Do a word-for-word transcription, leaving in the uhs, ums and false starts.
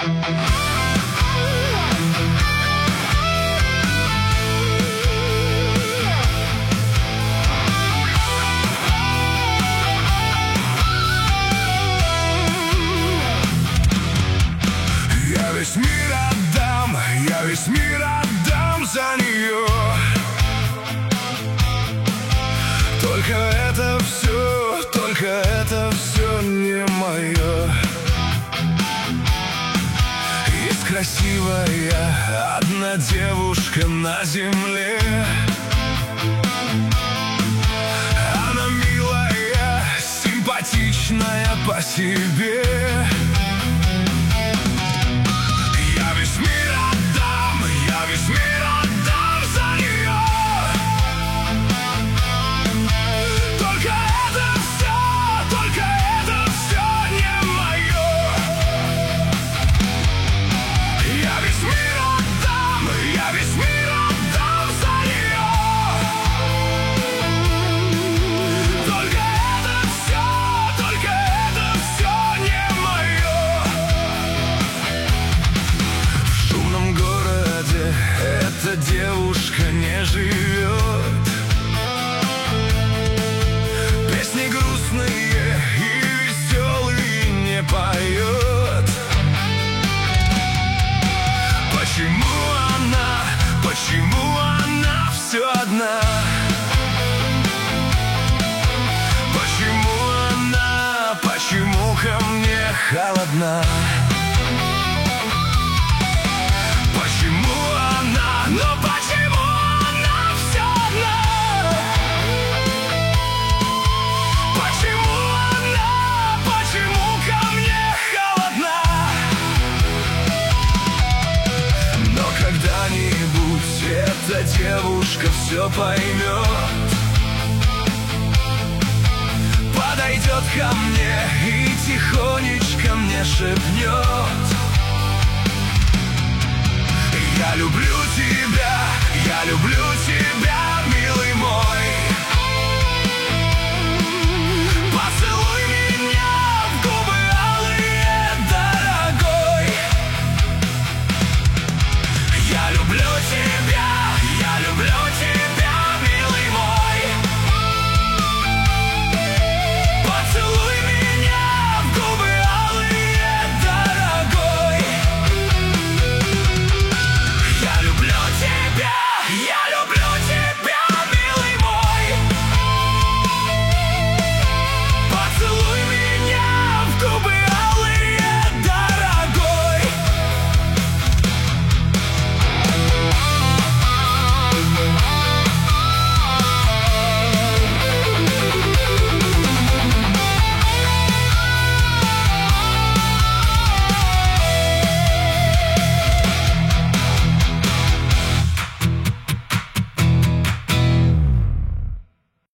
Весь мир отдам, я весь мир отдам за нее. Только это все, только это все не мое. Есть красивая одна девушка на земле. Она милая, симпатичная по себе. Эта девушка не живет. Песни грустные и веселые не поет. Почему она, почему она все одна? Почему она, почему ко мне холодна? Но почему она все одна? Почему она, почему ко мне холодна? Но когда-нибудь эта девушка все поймет, подойдет ко мне и тихонечко мне шепнет: я люблю тебя, я люблю тебя, милый.